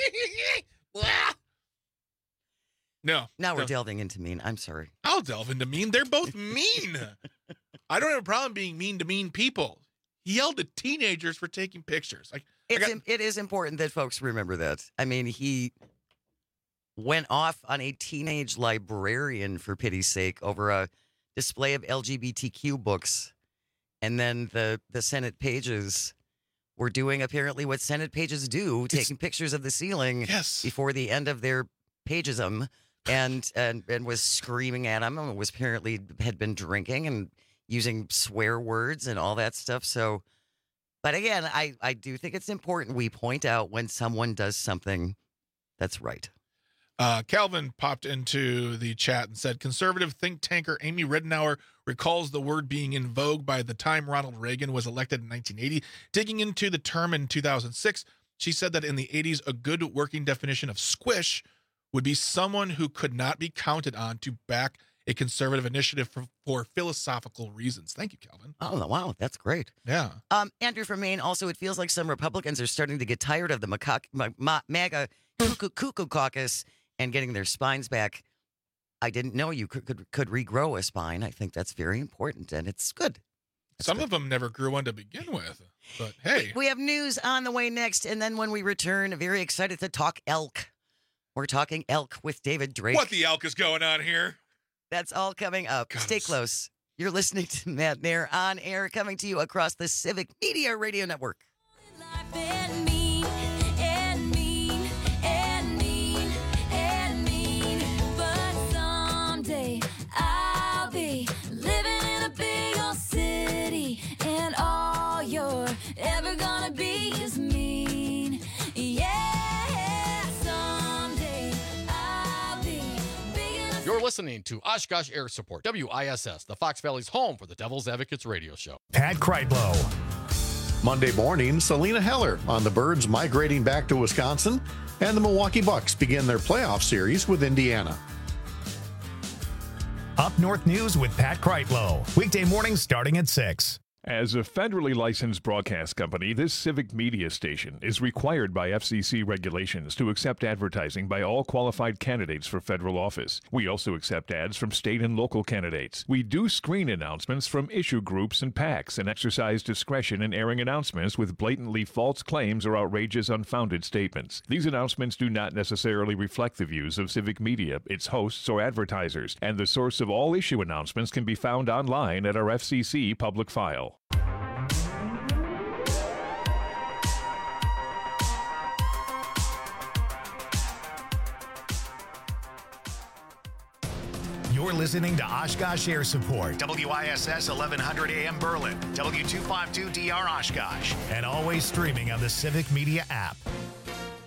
No. Now we're no. delving into mean. I'm sorry. I'll delve into mean. They're both mean. I don't have a problem being mean to mean people. He yelled at teenagers for taking pictures. Like it's got... im- it is important that folks remember that. I mean, he went off on a teenage librarian, for pity's sake, over a display of L G B T Q books. And then the, the Senate pages were doing apparently what Senate pages do, it's... taking pictures of the ceiling yes. before the end of their pagesum. And, and and was screaming at him and was apparently had been drinking and using swear words and all that stuff. So, but again, I, I do think it's important we point out when someone does something that's right. Uh, Calvin popped into the chat and said, conservative think tanker Amy Ridenour recalls the word being in vogue by the time Ronald Reagan was elected in nineteen eighty. Digging into the term in two thousand six, she said that in the eighties, a good working definition of squish would be someone who could not be counted on to back a conservative initiative for, for philosophical reasons. Thank you, Calvin. Oh, wow. That's great. Yeah. Um, Andrew from Maine, also, it feels like some Republicans are starting to get tired of the macaque, ma- ma- MAGA cuckoo, cuckoo caucus and getting their spines back. I didn't know you could, could, could regrow a spine. I think that's very important, and it's good. That's some good. of them never grew one to begin with, but hey. We have news on the way next, and then when we return, very excited to talk elk. We're talking elk with David Drake. What the elk is going on here? That's all coming up. God, Stay close. You're listening to Matt Mayer on air, coming to you across the Civic Media Radio Network. Ever gonna be is mean. Yeah, someday I'll be big enough. You're listening to Oshkosh Air Support, W I S S, the Fox Valley's home for the Devil's Advocates radio show. Pat Kreitlow. Monday morning, Selena Heller on the Birds migrating back to Wisconsin, and the Milwaukee Bucks begin their playoff series with Indiana. Up North News with Pat Kreitlow. Weekday mornings starting at six. As a federally licensed broadcast company, this civic media station is required by F C C regulations to accept advertising by all qualified candidates for federal office. We also accept ads from state and local candidates. We do screen announcements from issue groups and PACs and exercise discretion in airing announcements with blatantly false claims or outrageous, unfounded statements. These announcements do not necessarily reflect the views of Civic Media, its hosts, or advertisers, and the source of all issue announcements can be found online at our F C C public file. You're listening to Oshkosh Air Support, W I S S eleven hundred A M Berlin, W two fifty-two D R Oshkosh, and always streaming on the Civic Media app.